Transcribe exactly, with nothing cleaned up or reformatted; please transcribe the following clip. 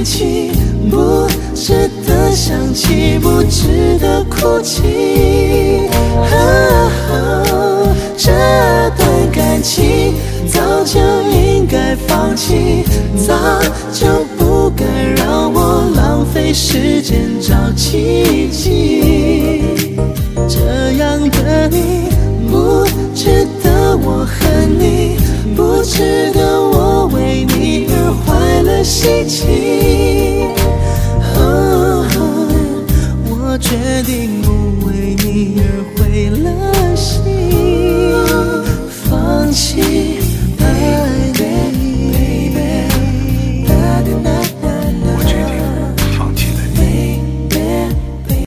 提起，不值得想起，不值得哭泣。哦，这段感情早就应该放弃，早就